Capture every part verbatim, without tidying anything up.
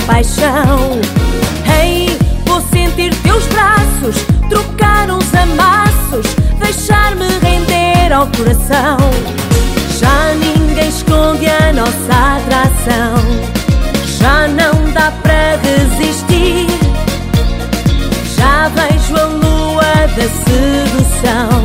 paixão. Hey, vou sentir teus braços, trocar uns amassos, deixar-me render ao coração. Já ninguém esconde a nossa atração, já não dá para resistir. Já vejo a lua da sedução,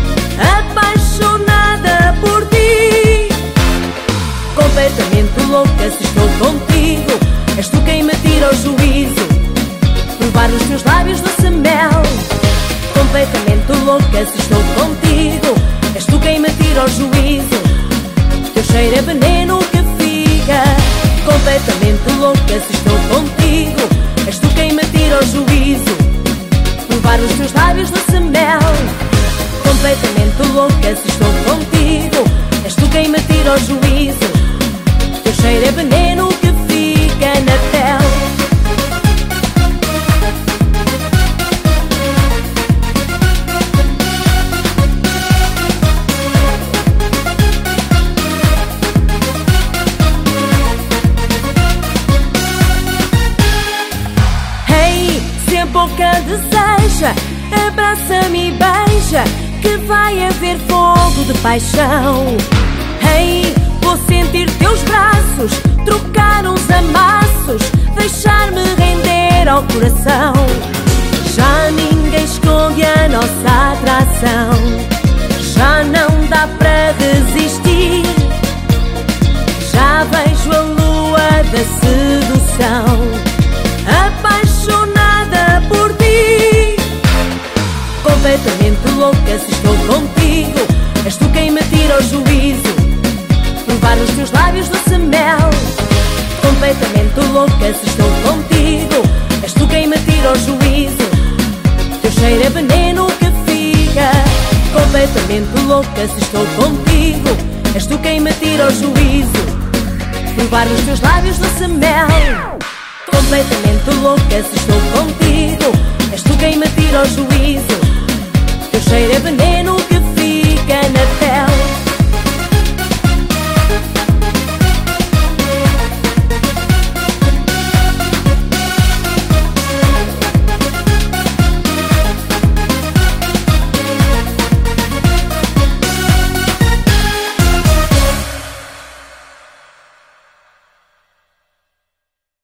apaixonada por ti. Completamente louca se estou contigo, és tu quem me tira o juízo, provar os teus lábios doce mel. Completamente louca se estou contigo, és tu quem me tira o juízo, teu cheiro é veneno que fica. Completamente louca se estou contigo, és tu quem me tira o juízo, provar os teus lábios doce mel. Completamente louca se estou contigo, és tu quem me tira o juízo, teu cheiro é veneno que fica na pele. Se a boca deseja, abraça-me e beija, que vai haver fogo de paixão. Hey, vou sentir teus braços, trocar uns amassos, deixar-me render ao coração. Já ninguém esconde a nossa atração, já não dá para resistir. Já vejo a lua da sedução, apaixonada por ti. Completamente louca se estou contigo, és tu quem me tira o juízo, provar os teus lábios doce mel. Completamente louca se estou contigo, és tu quem me tira o juízo, teu cheiro é veneno que fica. Completamente louca se estou contigo, és tu quem me tira o juízo, provar os teus lábios doce mel. Completamente louca se estou contigo, és tu quem me tira o juízo, teu cheiro é veneno